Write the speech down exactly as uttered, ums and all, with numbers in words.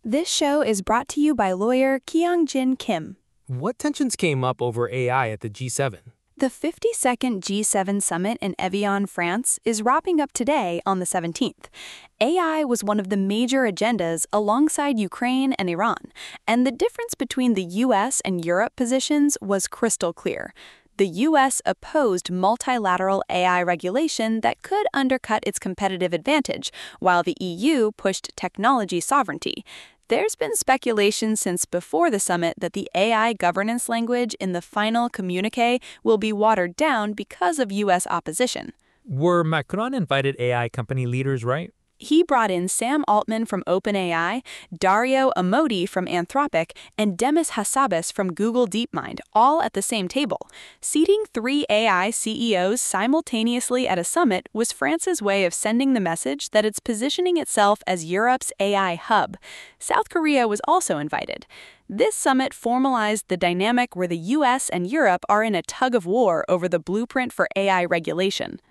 This show is brought to you by lawyer Kyung-Jin Kim. What tensions came up over A I at the G seven? The fifty-second G seven summit in Evian, France, is wrapping up today on the seventeenth. A I was one of the major agendas alongside Ukraine and Iran, and the difference between the U S and Europe positions was crystal clear. The U S opposed multilateral A I regulation that could undercut its competitive advantage, while the E U pushed technology sovereignty. There's been speculation since before the summit that the A I governance language in the final communiqué will be watered down because of U S opposition. Were Macron invited A I company leaders, right? He brought in Sam Altman from OpenAI, Dario Amodei from Anthropic, and Demis Hassabis from Google DeepMind, all at the same table. Seating three A I C E Os simultaneously at a summit was France's way of sending the message that it's positioning itself as Europe's A I hub. South Korea was also invited. This summit formalized the dynamic where the U S and Europe are in a tug of war over the blueprint for A I regulation.